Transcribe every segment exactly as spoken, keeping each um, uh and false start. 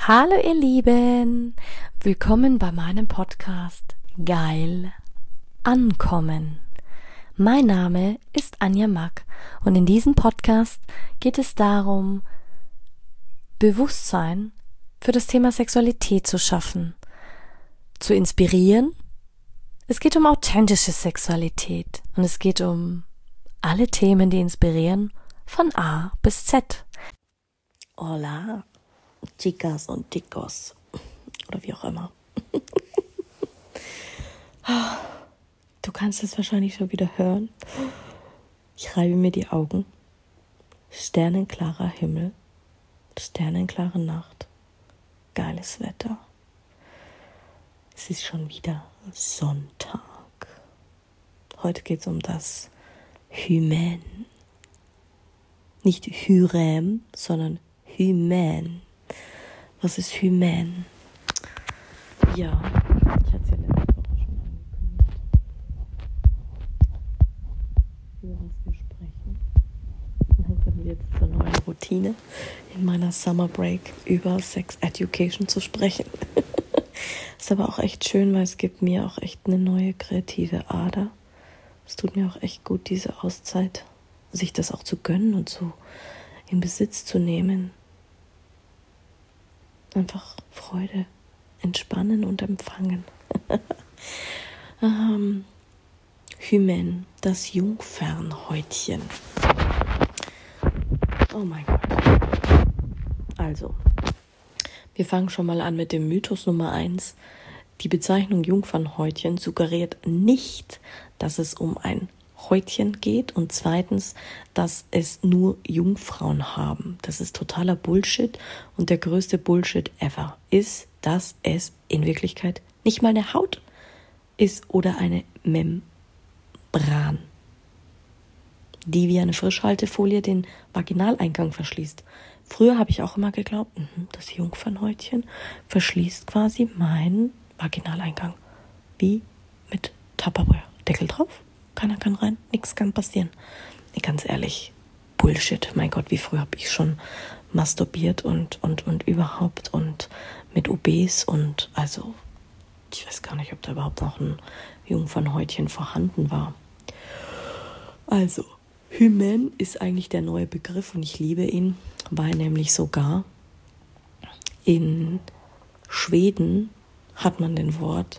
Hallo ihr Lieben, willkommen bei meinem Podcast Geil Ankommen. Mein Name ist Anja Mack und in diesem Podcast geht es darum, Bewusstsein für das Thema Sexualität zu schaffen, zu inspirieren. Es geht um authentische Sexualität und es geht um alle Themen, die inspirieren, von A bis Z. Hola, Chicas und Chicos oder wie auch immer. Du kannst es wahrscheinlich schon wieder hören. Ich reibe mir die Augen. Sternenklarer Himmel, sternenklare Nacht, geiles Wetter. Es ist schon wieder Sonntag. Heute geht es um das Hymen. Nicht Hyrem, sondern Hymen. Was ist Hymen? Ja, ich hatte es ja letzte Woche schon angekündigt, über was wir sprechen. Langsam jetzt zur neuen Routine in meiner Summer Break über Sex Education zu sprechen. Ist aber auch echt schön, weil es gibt mir auch echt eine neue kreative Ader. Es tut mir auch echt gut, diese Auszeit, sich das auch zu gönnen und so in Besitz zu nehmen. Einfach Freude, entspannen und empfangen. ähm, Hymen, das Jungfernhäutchen. Oh mein Gott. Also, wir fangen schon mal an mit dem Mythos Nummer eins. Die Bezeichnung Jungfernhäutchen suggeriert nicht, dass es um ein Häutchen geht und zweitens, dass es nur Jungfrauen haben. Das ist totaler Bullshit und der größte Bullshit ever ist, dass es in Wirklichkeit nicht mal eine Haut ist oder eine Membran, die wie eine Frischhaltefolie den Vaginaleingang verschließt. Früher habe ich auch immer geglaubt, das Jungfernhäutchen verschließt quasi meinen Vaginaleingang. Wie mit Tupperware. Deckel drauf, keiner kann rein, nichts kann passieren. Ganz ehrlich, Bullshit. Mein Gott, wie früh habe ich schon masturbiert und, und, und überhaupt und mit U Bs und also, ich weiß gar nicht, ob da überhaupt noch ein Jungfernhäutchen vorhanden war. Also, Hymen ist eigentlich der neue Begriff und ich liebe ihn, weil nämlich sogar in Schweden hat man den Wort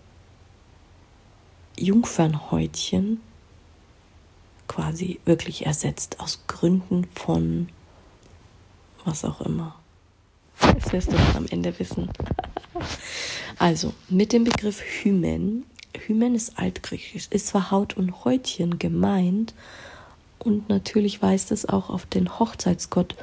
Jungfernhäutchen quasi wirklich ersetzt, aus Gründen von was auch immer. Das wirst du dann am Ende wissen. Also, mit dem Begriff Hymen, Hymen ist altgriechisch, ist zwar Haut und Häutchen gemeint und natürlich weist es auch auf den Hochzeitsgott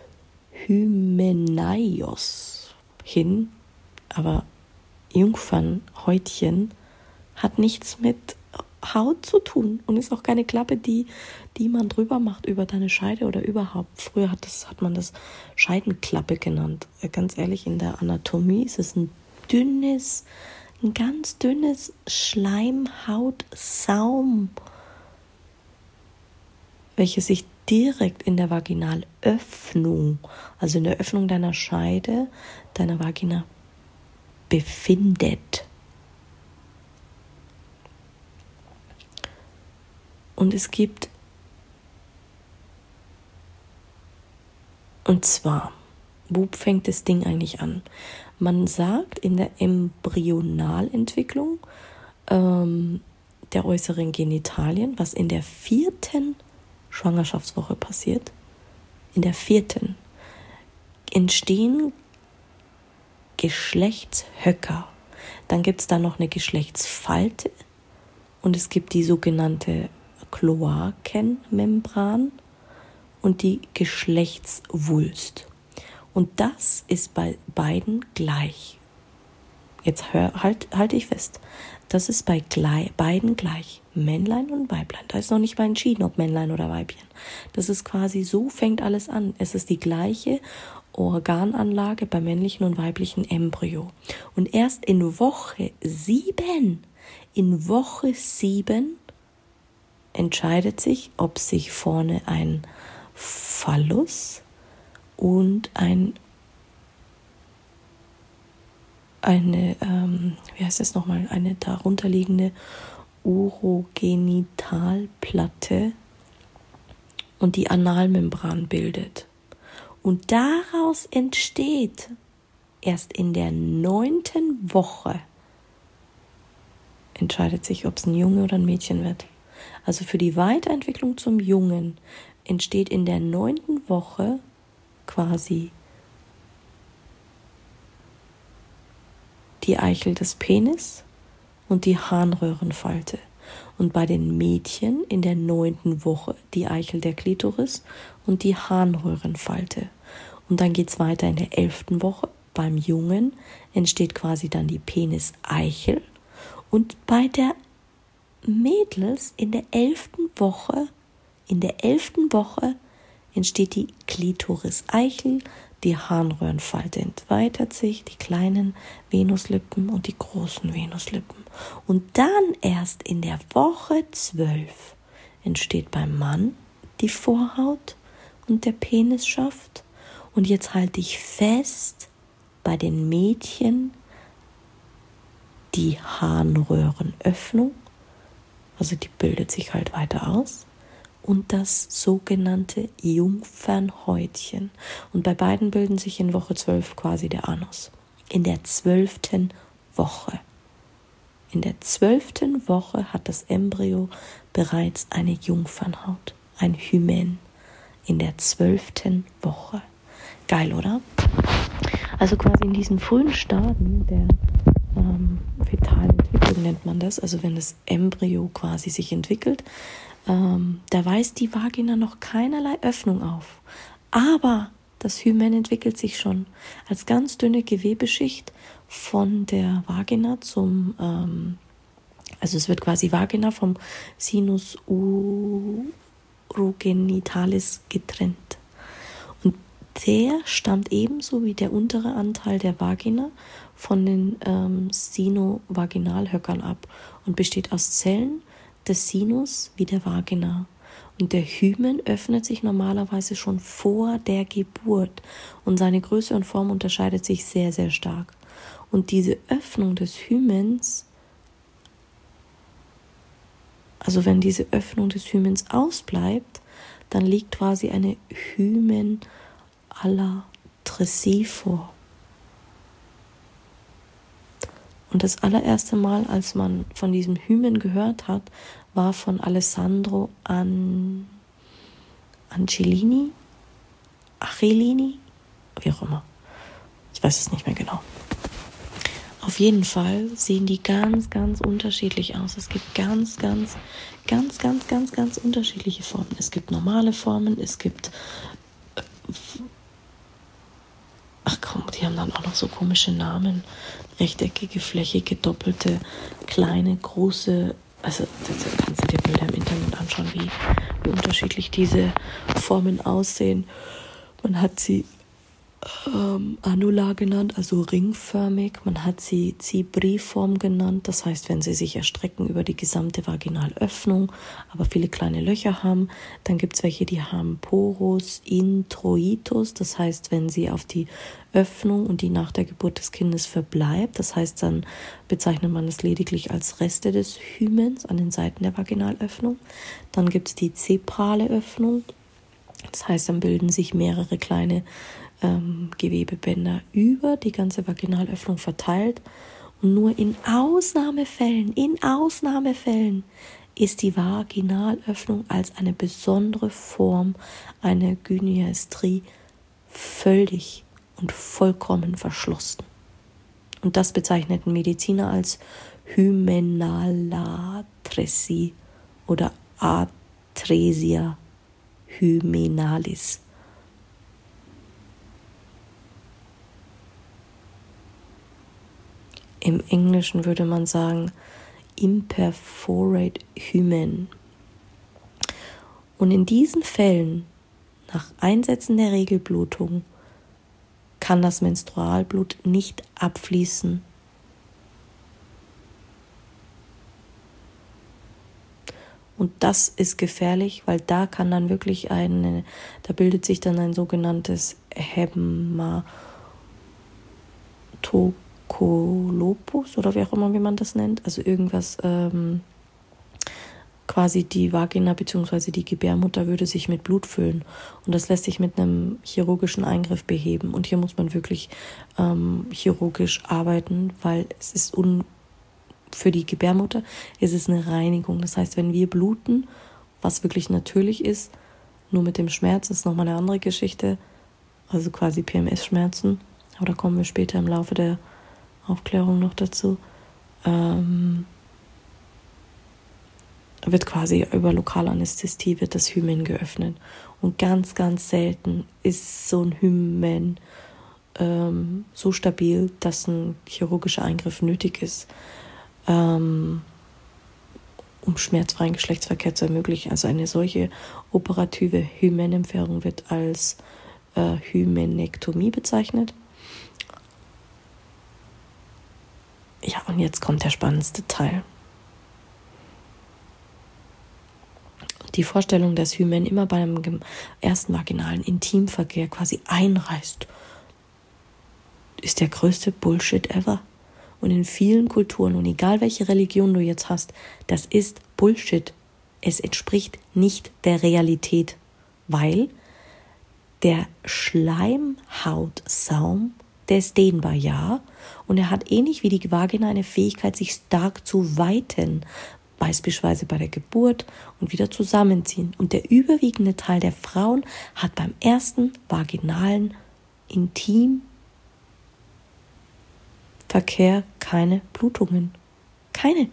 Hymenaios hin, aber Jungfernhäutchen hat nichts mit Haut zu tun und ist auch keine Klappe, die, die man drüber macht über deine Scheide oder überhaupt. Früher hat, das, hat man das Scheidenklappe genannt. Ganz ehrlich, in der Anatomie ist es ein dünnes, ein ganz dünnes Schleimhautsaum, welches sich direkt in der Vaginalöffnung, also in der Öffnung deiner Scheide, deiner Vagina befindet. Und es gibt, und zwar, wo fängt das Ding eigentlich an? Man sagt in der Embryonalentwicklung ähm, der äußeren Genitalien, was in der vierten Schwangerschaftswoche passiert, in der vierten, entstehen Geschlechtshöcker. Dann gibt es da noch eine Geschlechtsfalte und es gibt die sogenannte Kloakenmembran und die Geschlechtswulst. Und das ist bei beiden gleich. Jetzt hör, halt, halte ich fest. Das ist bei gleich, beiden gleich. Männlein und Weiblein. Da ist noch nicht mal entschieden, ob Männlein oder Weibchen. Das ist quasi, so fängt alles an. Es ist die gleiche Organanlage bei männlichen und weiblichen Embryo. Und erst in Woche sieben, in Woche sieben entscheidet sich, ob sich vorne ein Phallus und ein eine, ähm, wie heißt das nochmal, eine darunterliegende Urogenitalplatte und die Analmembran bildet. Und daraus entsteht erst in der neunten Woche, entscheidet sich, ob es ein Junge oder ein Mädchen wird. Also für die Weiterentwicklung zum Jungen entsteht in der neunten Woche quasi die Eichel des Penis und die Harnröhrenfalte. Und bei den Mädchen in der neunten Woche die Eichel der Klitoris und die Harnröhrenfalte. Und dann geht es weiter in der elften Woche. Beim Jungen entsteht quasi dann die Peniseichel. Und bei der Mädels in der elften Woche, in der elften Woche entsteht die Klitoris-Eichel, die Harnröhrenfalte entweitert sich, die kleinen Venuslippen und die großen Venuslippen. Und dann erst in der Woche zwölf entsteht beim Mann die Vorhaut und der Penisschaft. Und jetzt halte ich fest, bei den Mädchen die Harnröhrenöffnung, also die bildet sich halt weiter aus, und das sogenannte Jungfernhäutchen. Und bei beiden bilden sich in Woche zwölf quasi der Anus. In der zwölften Woche. In der zwölften Woche hat das Embryo bereits eine Jungfernhaut, ein Hymen. In der zwölften Woche. Geil, oder? Also quasi in diesen frühen Stadien der ähm, fetalen Entwicklung nennt man das, also wenn das Embryo quasi sich entwickelt, ähm, da weist die Vagina noch keinerlei Öffnung auf. Aber das Hymen entwickelt sich schon als ganz dünne Gewebeschicht von der Vagina zum, ähm, also es wird quasi Vagina vom Sinus urogenitalis getrennt. Und der stammt ebenso wie der untere Anteil der Vagina von den ähm, Sinovaginalhöckern ab und besteht aus Zellen des Sinus wie der Vagina. Und der Hymen öffnet sich normalerweise schon vor der Geburt und seine Größe und Form unterscheidet sich sehr, sehr stark. Und diese Öffnung des Hymens, also wenn diese Öffnung des Hymens ausbleibt, dann liegt quasi eine Hymenallatresie vor. Und das allererste Mal, als man von diesem Hymen gehört hat, war von Alessandro An- Angelini, Achelini, wie auch immer. Ich weiß es nicht mehr genau. Auf jeden Fall sehen die ganz, ganz unterschiedlich aus. Es gibt ganz, ganz, ganz, ganz, ganz, ganz unterschiedliche Formen. Es gibt normale Formen, es gibt... Ach komm, die haben dann auch noch so komische Namen. Rechteckige, flächige, doppelte, kleine, große. Also da kannst du dir Bilder im Internet anschauen, wie, wie unterschiedlich diese Formen aussehen. Man hat sie ähm, Annular genannt, also ringförmig. Man hat sie Zibriform genannt, das heißt, wenn sie sich erstrecken über die gesamte Vaginalöffnung, aber viele kleine Löcher haben. Dann gibt es welche, die haben Porus introitus, das heißt, wenn sie auf die Öffnung und die nach der Geburt des Kindes verbleibt, das heißt, dann bezeichnet man es lediglich als Reste des Hymens an den Seiten der Vaginalöffnung. Dann gibt es die zeprale Öffnung, das heißt, dann bilden sich mehrere kleine ähm, Gewebebänder über die ganze Vaginalöffnung verteilt. Und nur in Ausnahmefällen, in Ausnahmefällen ist die Vaginalöffnung als eine besondere Form einer Gynaestrie völlig und vollkommen verschlossen. Und das bezeichnet ein Mediziner als Hymenalatresie oder Atresia hymenalis. Im Englischen würde man sagen imperforate hymen. Und in diesen Fällen, nach Einsetzen der Regelblutung, kann das Menstrualblut nicht abfließen. Und das ist gefährlich, weil da kann dann wirklich eine, da bildet sich dann ein sogenanntes Hämatokrit Kolopus oder wie auch immer, wie man das nennt, also irgendwas, ähm, quasi die Vagina bzw. die Gebärmutter würde sich mit Blut füllen und das lässt sich mit einem chirurgischen Eingriff beheben und hier muss man wirklich ähm, chirurgisch arbeiten, weil es ist un für die Gebärmutter ist es eine Reinigung, das heißt, wenn wir bluten, was wirklich natürlich ist, nur mit dem Schmerz ist nochmal eine andere Geschichte, also quasi P M S-Schmerzen, aber da kommen wir später im Laufe der Aufklärung noch dazu, ähm, wird quasi über Lokalanästhesie wird das Hymen geöffnet. Und ganz, ganz selten ist so ein Hymen ähm, so stabil, dass ein chirurgischer Eingriff nötig ist, ähm, um schmerzfreien Geschlechtsverkehr zu ermöglichen. Also eine solche operative Hymenentfernung wird als äh, Hymenektomie bezeichnet. Ja, und jetzt kommt der spannendste Teil. Die Vorstellung, dass Hymen immer beim ersten vaginalen Intimverkehr quasi einreißt, ist der größte Bullshit ever. Und in vielen Kulturen, und egal welche Religion du jetzt hast, das ist Bullshit. Es entspricht nicht der Realität, weil der Schleimhautsaum, der ist dehnbar, ja, und er hat ähnlich wie die Vagina eine Fähigkeit, sich stark zu weiten, beispielsweise bei der Geburt und wieder zusammenziehen. Und der überwiegende Teil der Frauen hat beim ersten vaginalen Intimverkehr keine Blutungen. Keine.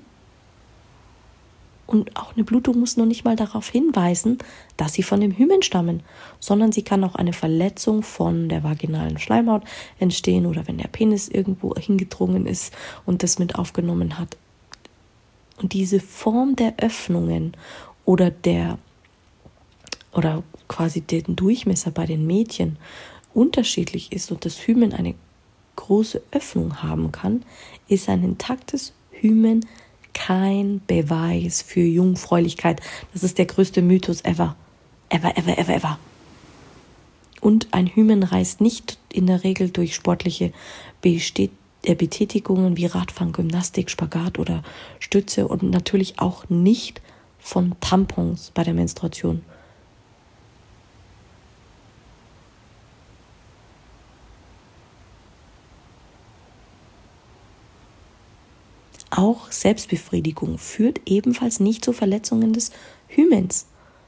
Und auch eine Blutung muss noch nicht mal darauf hinweisen, dass sie von dem Hymen stammen, sondern sie kann auch eine Verletzung von der vaginalen Schleimhaut entstehen oder wenn der Penis irgendwo hingedrungen ist und das mit aufgenommen hat. Und diese Form der Öffnungen oder der oder quasi den Durchmesser bei den Mädchen unterschiedlich ist und das Hymen eine große Öffnung haben kann, ist ein intaktes Hymen kein Beweis für Jungfräulichkeit. Das ist der größte Mythos ever. Ever, ever, ever, ever. Und ein Hymen reißt nicht in der Regel durch sportliche Bestätigungen Betätigungen wie Radfahren, Gymnastik, Spagat oder Stütze und natürlich auch nicht von Tampons bei der Menstruation. Auch Selbstbefriedigung führt ebenfalls nicht zu Verletzungen des Hymens.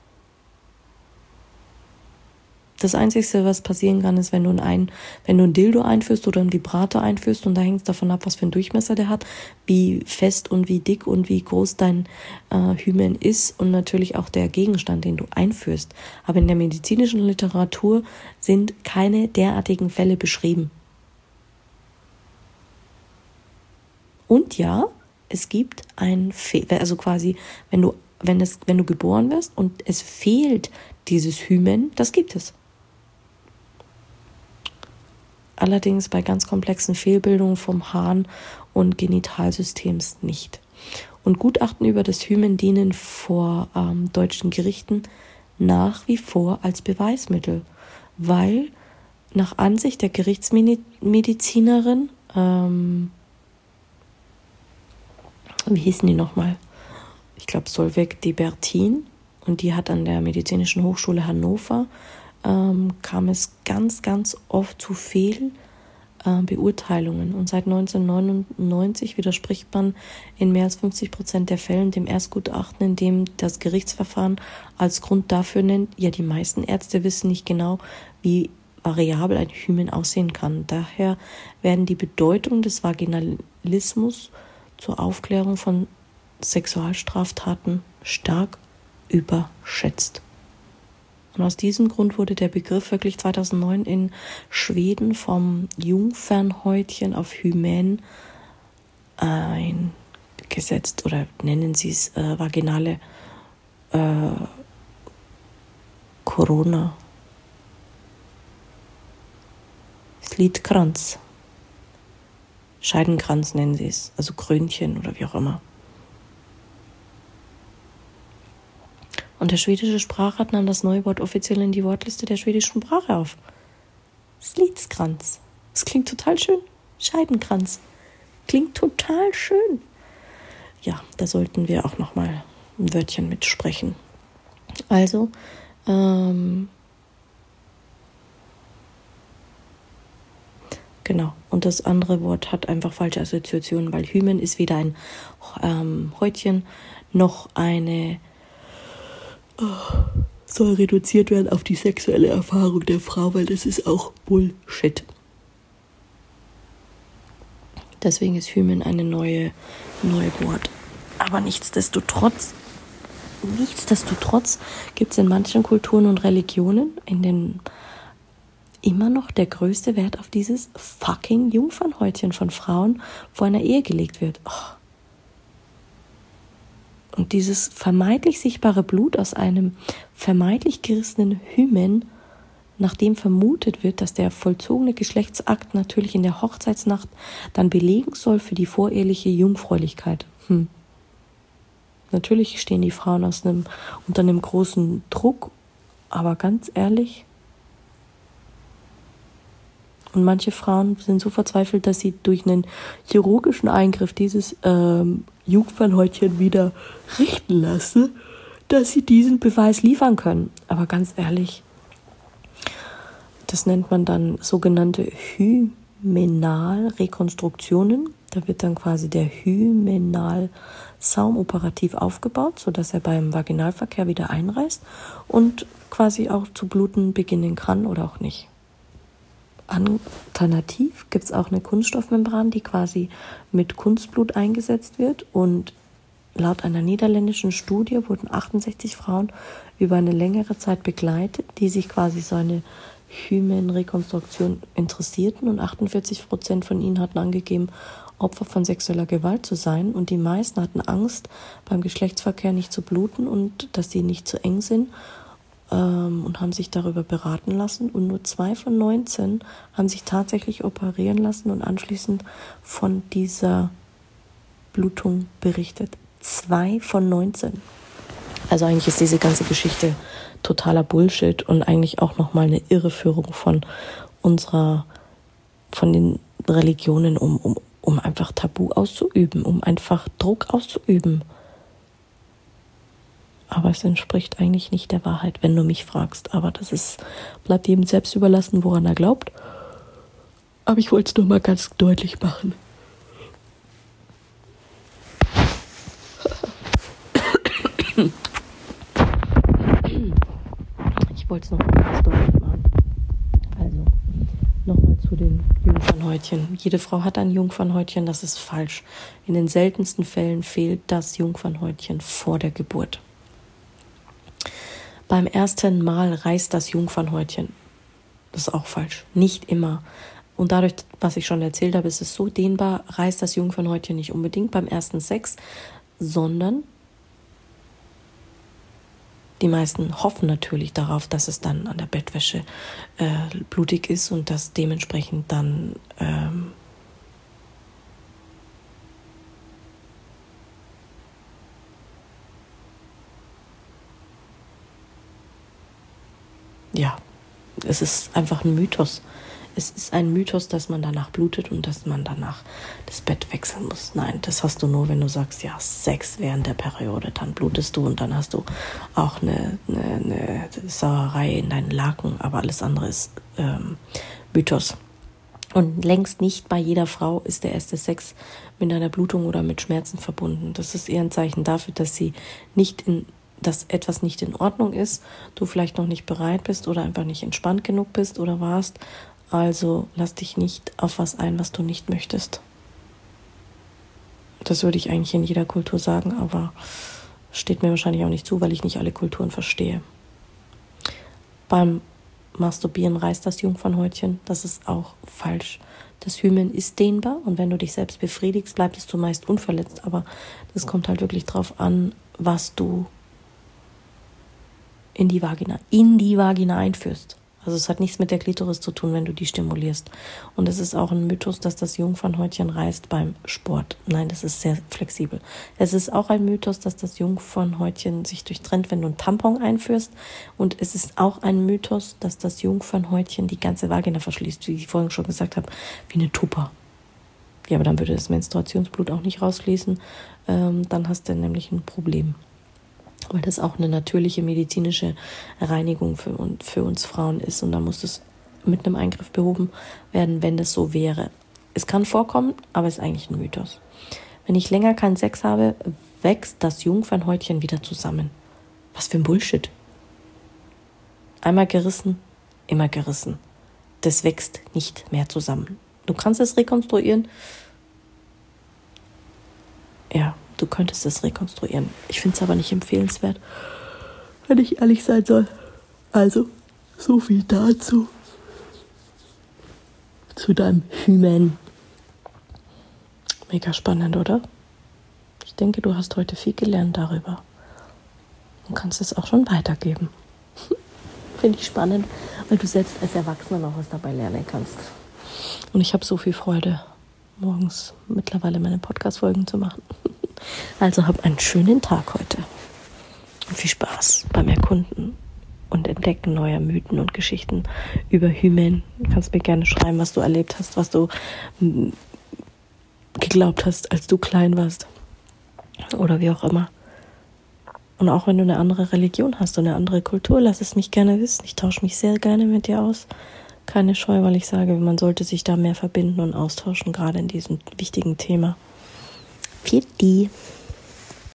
Das Einzige, was passieren kann, ist, wenn du ein, wenn du ein Dildo einführst oder einen Vibrator einführst und da hängt es davon ab, was für einen Durchmesser der hat, wie fest und wie dick und wie groß dein äh, Hymen ist und natürlich auch der Gegenstand, den du einführst. Aber in der medizinischen Literatur sind keine derartigen Fälle beschrieben. Und ja, es gibt ein, Fe- also quasi, wenn du, wenn es, wenn du geboren wirst und es fehlt dieses Hymen, das gibt es. Allerdings bei ganz komplexen Fehlbildungen vom Harn- und Genitalsystems nicht. Und Gutachten über das Hymen dienen vor ähm, deutschen Gerichten nach wie vor als Beweismittel, weil nach Ansicht der Gerichtsmedizinerin, ähm, wie hießen die nochmal? Ich glaube Solveig de Bertin, und die hat an der Medizinischen Hochschule Hannover, ähm, kam es ganz, ganz oft zu Fehlbeurteilungen. Äh, und seit neunzehnhundertneunundneunzig widerspricht man in mehr als fünfzig Prozent der Fällen dem Erstgutachten, in dem das Gerichtsverfahren als Grund dafür nennt, ja, die meisten Ärzte wissen nicht genau, wie variabel ein Hymen aussehen kann. Daher werden die Bedeutung des Vaginalismus zur Aufklärung von Sexualstraftaten stark überschätzt. Und aus diesem Grund wurde der Begriff wirklich zweitausendneun in Schweden vom Jungfernhäutchen auf Hymen eingesetzt oder nennen sie es äh, vaginale äh, Corona. Slidkranz. Scheidenkranz nennen sie es, also Krönchen oder wie auch immer. Und der schwedische Sprachrat nahm das neue Wort offiziell in die Wortliste der schwedischen Sprache auf. Slidskranz. Das klingt total schön. Scheidenkranz. Klingt total schön. Ja, da sollten wir auch nochmal ein Wörtchen mitsprechen. Also, ähm, genau. Und das andere Wort hat einfach falsche Assoziationen, weil Hymen ist weder ein ähm, Häutchen noch eine, oh, soll reduziert werden auf die sexuelle Erfahrung der Frau, weil das ist auch Bullshit. Deswegen ist Hymen eine neue, neue Wort. Aber nichtsdestotrotz, nichtsdestotrotz gibt es in manchen Kulturen und Religionen, in den immer noch der größte Wert auf dieses fucking Jungfernhäutchen von Frauen vor einer Ehe gelegt wird. Oh. Und dieses vermeintlich sichtbare Blut aus einem vermeintlich gerissenen Hymen, nachdem vermutet wird, dass der vollzogene Geschlechtsakt natürlich in der Hochzeitsnacht dann belegen soll für die voreheliche Jungfräulichkeit. Hm. Natürlich stehen die Frauen aus einem, unter einem großen Druck, aber ganz ehrlich, und manche Frauen sind so verzweifelt, dass sie durch einen chirurgischen Eingriff dieses ähm, Jungfernhäutchen wieder richten lassen, dass sie diesen Beweis liefern können. Aber ganz ehrlich, das nennt man dann sogenannte Hymenalrekonstruktionen. Da wird dann quasi der Hymenalsaum operativ aufgebaut, sodass er beim Vaginalverkehr wieder einreißt und quasi auch zu bluten beginnen kann oder auch nicht. Alternativ gibt es auch eine Kunststoffmembran, die quasi mit Kunstblut eingesetzt wird, und laut einer niederländischen Studie wurden achtundsechzig Frauen über eine längere Zeit begleitet, die sich quasi so eine Hymenrekonstruktion interessierten, und achtundvierzig Prozent von ihnen hatten angegeben, Opfer von sexueller Gewalt zu sein, und die meisten hatten Angst, beim Geschlechtsverkehr nicht zu bluten und dass sie nicht zu eng sind, und haben sich darüber beraten lassen, und nur zwei von neunzehn haben sich tatsächlich operieren lassen und anschließend von dieser Blutung berichtet. Zwei von neunzehn. Also eigentlich ist diese ganze Geschichte totaler Bullshit und eigentlich auch nochmal eine Irreführung von unserer, von den Religionen, um, um, um einfach Tabu auszuüben, um einfach Druck auszuüben. Aber es entspricht eigentlich nicht der Wahrheit, wenn du mich fragst. Aber das ist, bleibt jedem selbst überlassen, woran er glaubt. Aber ich wollte es nur mal ganz deutlich machen. Ich wollte es noch mal ganz deutlich machen. Also, nochmal zu den Jungfernhäutchen. Jede Frau hat ein Jungfernhäutchen, das ist falsch. In den seltensten Fällen fehlt das Jungfernhäutchen vor der Geburt. Beim ersten Mal reißt das Jungfernhäutchen. Das ist auch falsch. Nicht immer. Und dadurch, was ich schon erzählt habe, ist es so dehnbar, reißt das Jungfernhäutchen nicht unbedingt beim ersten Sex, sondern die meisten hoffen natürlich darauf, dass es dann an der Bettwäsche äh, blutig ist und dass dementsprechend dann ähm, ja, es ist einfach ein Mythos. Es ist ein Mythos, dass man danach blutet und dass man danach das Bett wechseln muss. Nein, das hast du nur, wenn du sagst, ja, Sex während der Periode, dann blutest du und dann hast du auch eine, eine, eine Sauerei in deinen Laken, aber alles andere ist ähm, Mythos. Und längst nicht bei jeder Frau ist der erste Sex mit einer Blutung oder mit Schmerzen verbunden. Das ist eher ein Zeichen dafür, dass sie nicht in dass etwas nicht in Ordnung ist, du vielleicht noch nicht bereit bist oder einfach nicht entspannt genug bist oder warst. Also lass dich nicht auf was ein, was du nicht möchtest. Das würde ich eigentlich in jeder Kultur sagen, aber steht mir wahrscheinlich auch nicht zu, weil ich nicht alle Kulturen verstehe. Beim Masturbieren reißt das Jungfernhäutchen, das ist auch falsch. Das Hymen ist dehnbar und wenn du dich selbst befriedigst, bleibt es zumeist unverletzt, aber das kommt halt wirklich drauf an, was du in die Vagina, in die Vagina einführst. Also es hat nichts mit der Klitoris zu tun, wenn du die stimulierst. Und es ist auch ein Mythos, dass das Jungfernhäutchen reißt beim Sport. Nein, das ist sehr flexibel. Es ist auch ein Mythos, dass das Jungfernhäutchen sich durchtrennt, wenn du einen Tampon einführst. Und es ist auch ein Mythos, dass das Jungfernhäutchen die ganze Vagina verschließt, wie ich vorhin schon gesagt habe, wie eine Tupper. Ja, aber dann würde das Menstruationsblut auch nicht rausfließen. Ähm, dann hast du nämlich ein Problem. Weil das auch eine natürliche medizinische Reinigung für, für uns Frauen ist. Und da muss das mit einem Eingriff behoben werden, wenn das so wäre. Es kann vorkommen, aber es ist eigentlich ein Mythos. Wenn ich länger keinen Sex habe, wächst das Jungfernhäutchen wieder zusammen. Was für ein Bullshit. Einmal gerissen, immer gerissen. Das wächst nicht mehr zusammen. Du kannst es rekonstruieren. Ja, du könntest es rekonstruieren. Ich finde es aber nicht empfehlenswert, wenn ich ehrlich sein soll. Also, so viel dazu. Zu deinem Hymen. Mega spannend, oder? Ich denke, du hast heute viel gelernt darüber. Und kannst es auch schon weitergeben. Finde ich spannend, weil du selbst als Erwachsener noch was dabei lernen kannst. Und ich habe so viel Freude, morgens mittlerweile meine Podcast-Folgen zu machen. Also hab einen schönen Tag heute. Und viel Spaß beim Erkunden und Entdecken neuer Mythen und Geschichten über Hymen. Du kannst mir gerne schreiben, was du erlebt hast, was du geglaubt hast, als du klein warst. Oder wie auch immer. Und auch wenn du eine andere Religion hast und eine andere Kultur, lass es mich gerne wissen. Ich tausche mich sehr gerne mit dir aus. Keine Scheu, weil ich sage, man sollte sich da mehr verbinden und austauschen, gerade in diesem wichtigen Thema. Für die.